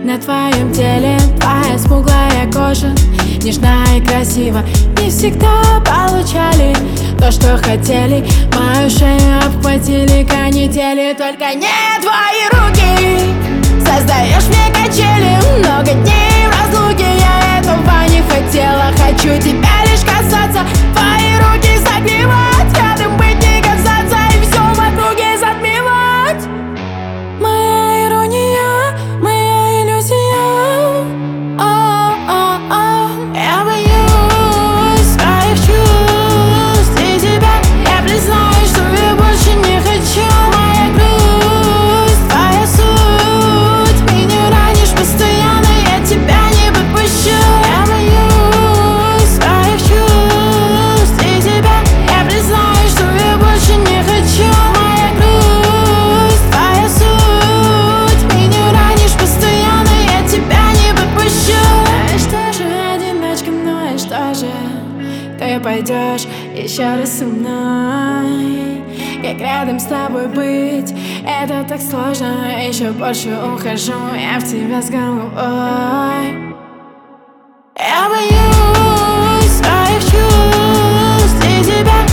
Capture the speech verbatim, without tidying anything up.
На твоем теле твоя смуглая кожа, нежна и красива. Не всегда получали то, что хотели. Мою шею обхватили канители. Только не твои руки. Создаешь мне качели. Много дней в разлуке, я этого не хотела. Хочу тебя лишь касаться. Твои руки согревать, рядом быть не касаться и все в округе затмевать. Моя ирония, моя иллюзия. О-о-о, я боюсь своих чувств и тебя. Я признаюсь, что я больше не хочу. Моя грусть, твоя суть. Меня ранишь постоянно, я тебя не подпущу. Я боюсь своих чувств и тебя. Я признаюсь, что я больше не хочу. Моя грусть, твоя суть. Меня ранишь постоянно, я тебя не подпущу. А что же, одиночка, ну и что же? Ты пойдешь еще раз со мной. Как рядом с тобой быть, это так сложно. Еще больше ухожу я в тебя с головой. Я боюсь своих чувств и тебя.